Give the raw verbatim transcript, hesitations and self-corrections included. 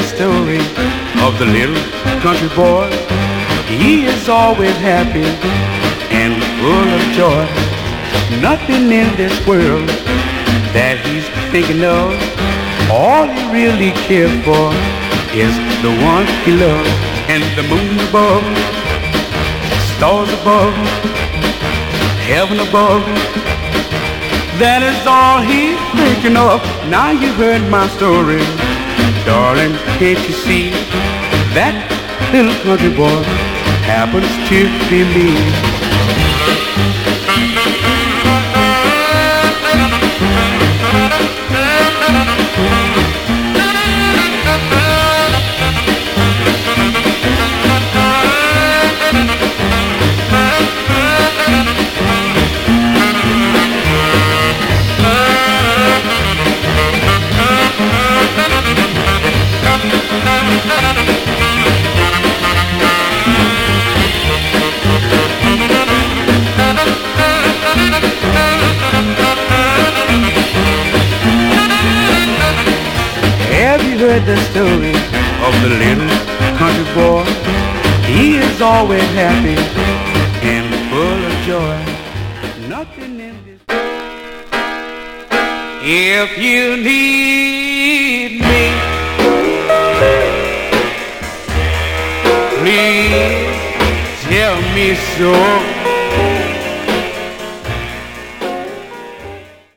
story of the little country boy. He is always happy and full of joy. Nothing in this world that he's thinking of. All he really cares for is the one he loves. And the moon above, stars above, heaven above, that is all he's thinking of. Now you heard my story, darling, can't you see that little country boy happens to be me? Have you heard the story of the little country boy? He is always happy and full of joy. Nothing in this. If you need me, please tell me so.